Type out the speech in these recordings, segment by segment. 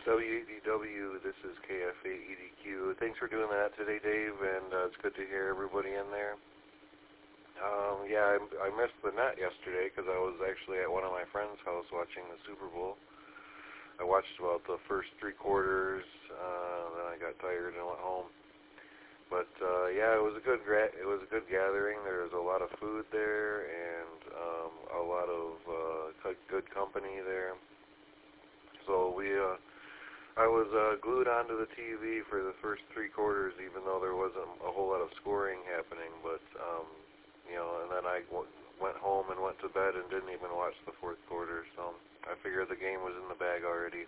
WDW, this is KFA-EDQ. Thanks for doing that today, Dave, and it's good to hear everybody in there. Yeah, I missed the net yesterday because I was actually at one of my friend's house watching the Super Bowl. I watched about the first three quarters, then I got tired and went home. But yeah, it was a good gathering. There was a lot of food there and a lot of good company there. So I was glued onto the TV for the first three quarters, even though there wasn't a whole lot of scoring happening. But and then I went home and went to bed and didn't even watch the fourth quarter. So I figured the game was in the bag already.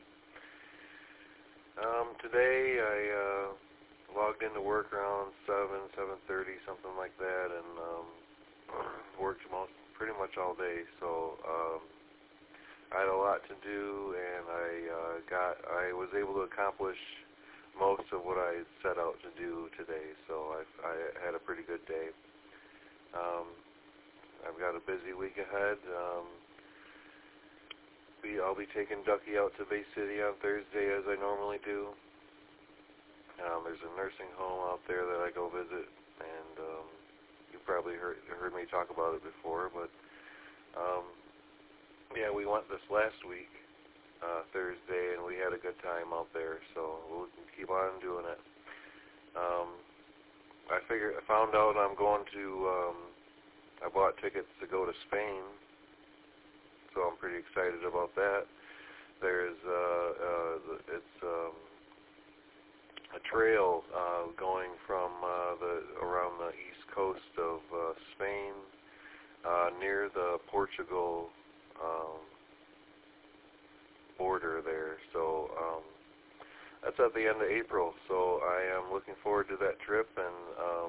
Today I logged into work around 7:30, something like that, and worked pretty much all day. So I had a lot to do, and I was able to accomplish most of what I set out to do today. So I had a pretty good day. I've got a busy week ahead. I'll be taking Ducky out to Bay City on Thursday, as I normally do. There's a nursing home out there that I go visit, and you probably heard me talk about it before, but yeah, we went this last week, Thursday, and we had a good time out there, so we'll keep on doing it. I found out I'm going to, I bought tickets to go to Spain, so I'm pretty excited about that. There's, it's a trail going from around the east coast of Spain, near the Portugal border there. So that's at the end of April. So I am looking forward to that trip, and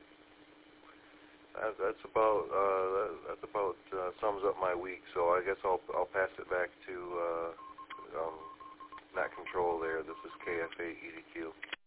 that's about sums up my week. So I guess I'll pass it back to Matt Control there. This is KFA-EDQ.